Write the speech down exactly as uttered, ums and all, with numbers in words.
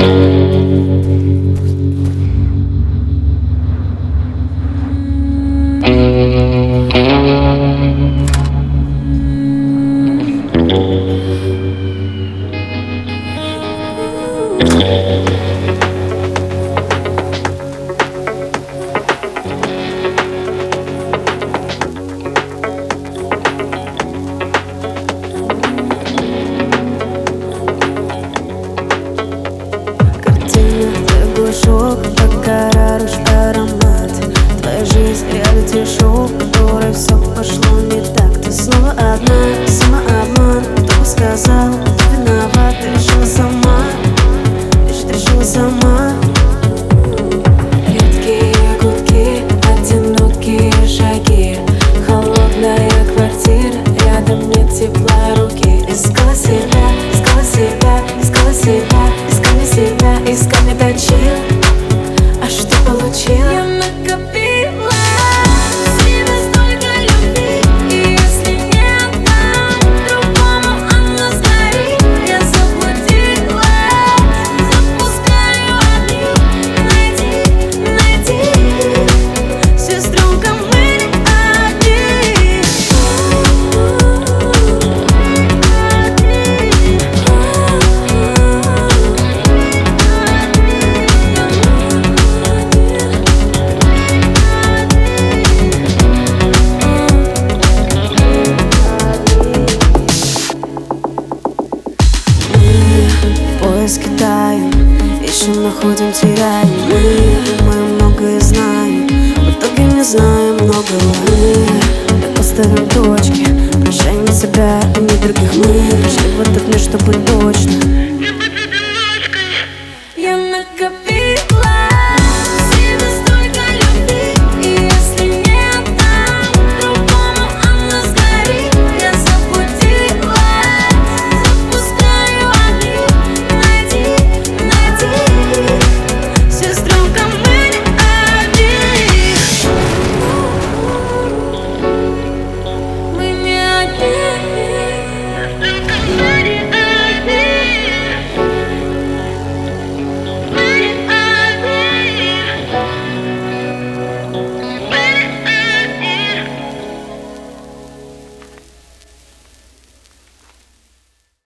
Шок, покораришь аромат. Твоя жизнь реалити-шоу, в которой все пошло не так. Ты снова одна, самообман. Кто бы сказал, ты виноват. Ты решила сама, ты решила сама. Редкие гудки, одинокие шаги, холодная квартира, рядом нет тепла руки. Искала себя, искала себя, искала себя, искали себя, искали точила. А что получила? Я накопила в себе столько любви, и если не отдам другому, она сгорит. Я заблудила, запускаю огни. Найди, найди, сестренка, мы не одни. Поиск кидаем, ищем, находим, теряем. Мы, мы многое знаем, в итоге не знаем многого. Мы так поставим точки, прощаем себя и не других. Мы пришли в этот мир, чтобы точно